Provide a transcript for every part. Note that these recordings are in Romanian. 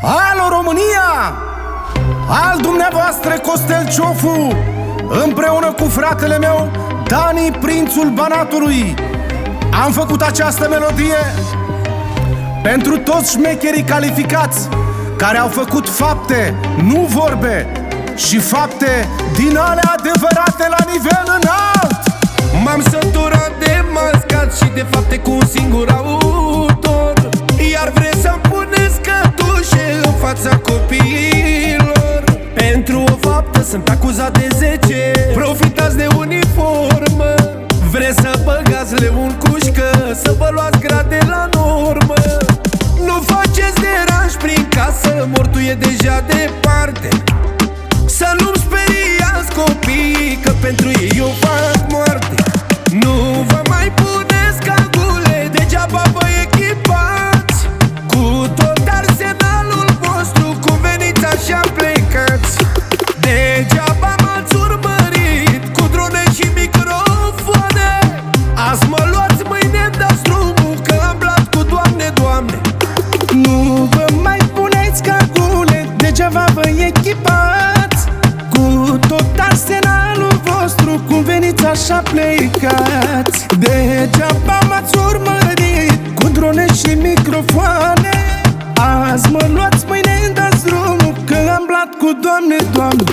Alo România! Al dumneavoastră Costel Ciofu, împreună cu fratele meu Dani, prințul Banatului, am făcut această melodie pentru toți șmecherii calificați care au făcut fapte, nu vorbe, și fapte din alea adevărate la nivel înalt. M-am săturat de mascat și de fapte cu un singur autor, iar vreți să-mi puneți cătușe în fața copiilor. Pentru o faptă sunt acuzat de 10. Profitați de uniformă, vreți să băgați leun cușcă, să vă luați grade la normă. Nu faceți deranj prin casă, mortul e deja departe. Să nu-mi speriați copiii, că pentru ei eu fac moarte. Nu vă mai puneți cagule, degeaba vă echipați cu tot arsenalul vostru, cum veniți așa plecați. Degeaba m-ați urmărit cu drone și microfoane. Azi mă luați, mâine dați drumul, că am blat cu Doamne, Doamne. Nu vă mai puneți cagule, degeaba vă echipați cu tot arsenalul vostru, cum veniți așa plecați. Degeaba m-ați urmărit cu drone și microfoane. Azi mă luați, mâine dați drumul, că am blat cu Doamne, Doamne.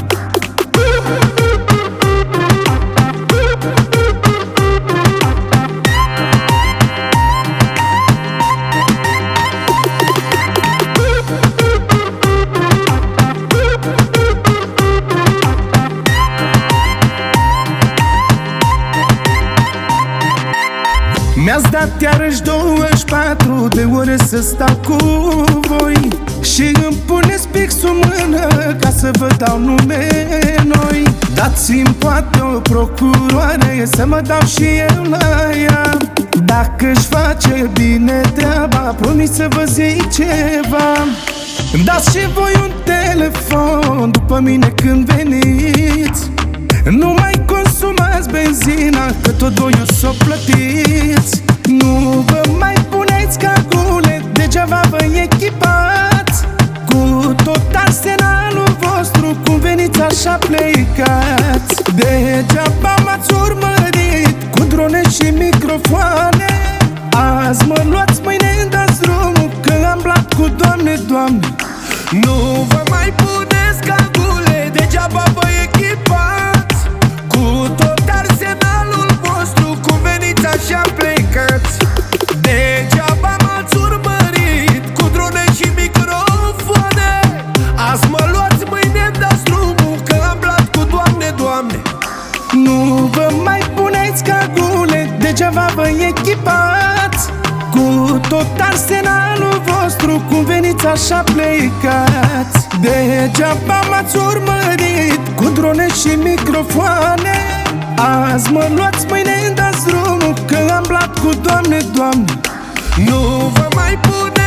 Mi-ați dat iarăși 24 de ore să stau cu voi și îmi puneți pixul în mână ca să vă dau nume noi. Dați-mi poate o procuroare să mă dau și eu la ea. Dacă-și face bine treaba, promit să vă zic ceva. Îmi dați și voi un telefon după mine când veniți. Nu mai consumați benzina, că tot voi o s-o plătiți. Nu vă mai puneți cagule, degeaba vă echipați cu tot arsenalul vostru, cum veniți așa plecați. Degeaba m-ați urmărit cu drone și microfoane. Azi mă luați, mâine dați drumul, că am blat cu Doamne, Doamne. Nu vă mai puneți cagule, degeaba vă echipați cu tot arsenalul vostru, cum veniți așa plecați. Degeaba m-ați urmărit cu drone și microfoane. Azi mă luați, mâine dați drumul, că am blat cu Doamne, Doamne. Nu vă mai puneți cagule, degeaba vă echipați cu tot arsenalul vostru, cum veniți așa plecați. Degeaba m-ați urmărit cu drone și microfoane. Azi mă luați, mâine dați drumul, că am blat cu Doamne, Doamne. Nu vă mai puneți